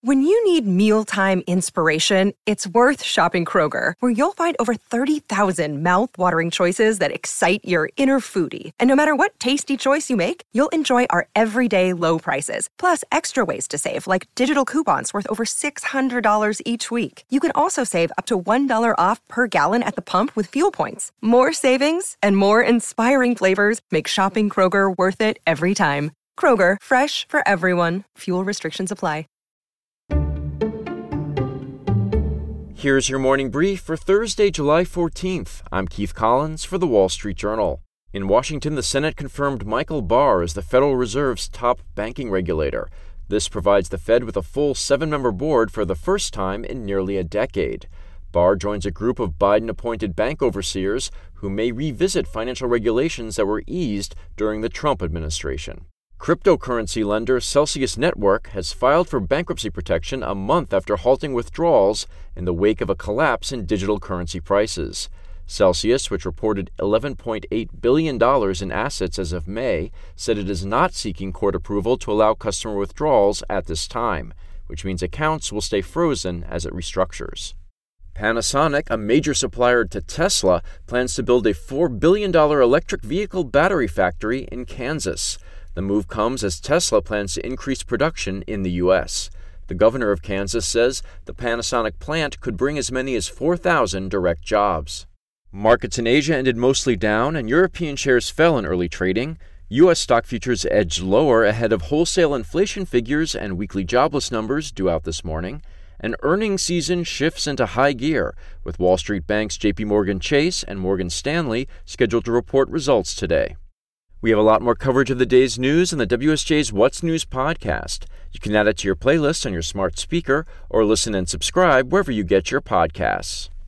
When you need mealtime inspiration, it's worth shopping Kroger, where you'll find over 30,000 mouth-watering choices that excite your inner foodie. And no matter what tasty choice you make, you'll enjoy our everyday low prices, plus extra ways to save, like digital coupons worth over $600 each week. You can also save up to $1 off per gallon at the pump with fuel points. More savings and more inspiring flavors make shopping Kroger worth it every time. Kroger, fresh for everyone. Fuel restrictions apply. Here's your morning brief for Thursday, July 14th. I'm Keith Collins for The Wall Street Journal. In Washington, the Senate confirmed Michael Barr as the Federal Reserve's top banking regulator. This provides the Fed with a full 7-member board for the first time in nearly a decade. Barr joins a group of Biden-appointed bank overseers who may revisit financial regulations that were eased during the Trump administration. Cryptocurrency lender Celsius Network has filed for bankruptcy protection a month after halting withdrawals in the wake of a collapse in digital currency prices. Celsius, which reported $11.8 billion in assets as of May, said it is not seeking court approval to allow customer withdrawals at this time, which means accounts will stay frozen as it restructures. Panasonic, a major supplier to Tesla, plans to build a $4 billion electric vehicle battery factory in Kansas. The move comes as Tesla plans to increase production in the U.S. The governor of Kansas says the Panasonic plant could bring as many as 4,000 direct jobs. Markets in Asia ended mostly down, and European shares fell in early trading. U.S. stock futures edged lower ahead of wholesale inflation figures and weekly jobless numbers due out this morning. And earnings season shifts into high gear, with Wall Street banks J.P. Morgan Chase and Morgan Stanley scheduled to report results today. We have a lot more coverage of the day's news in the WSJ's What's News podcast. You can add it to your playlist on your smart speaker or listen and subscribe wherever you get your podcasts.